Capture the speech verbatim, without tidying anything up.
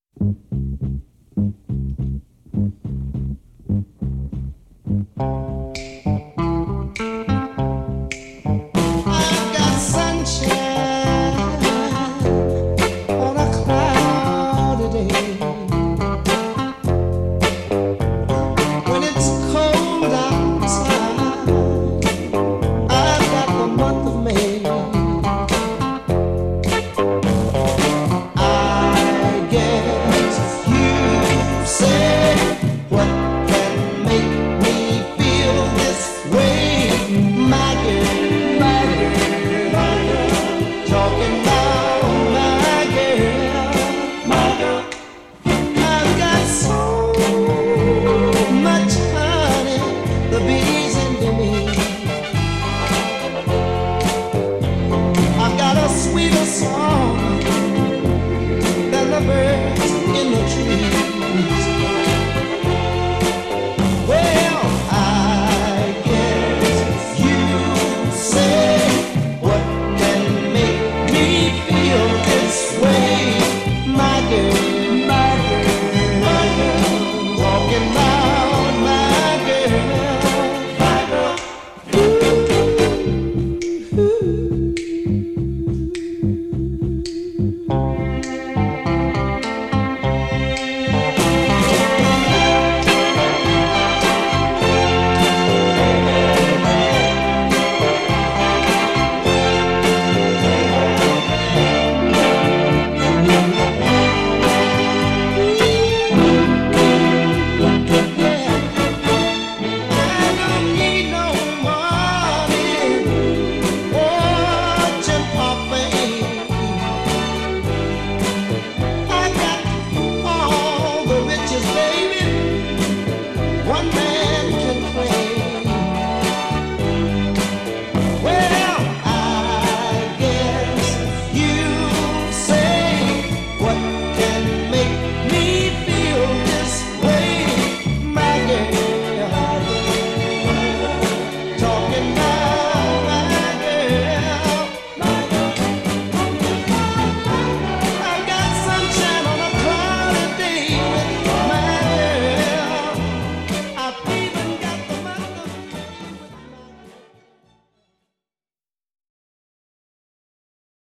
I've got sunshine on a cloudy day. When it's cold outside, I've got the month of May. I guess you say what can make me feel this way, my girl, my girl, my girl. Talking about my girl, my girl. I've got so much honey, the bees into me. I've got a sweeter song than the birds in the tree.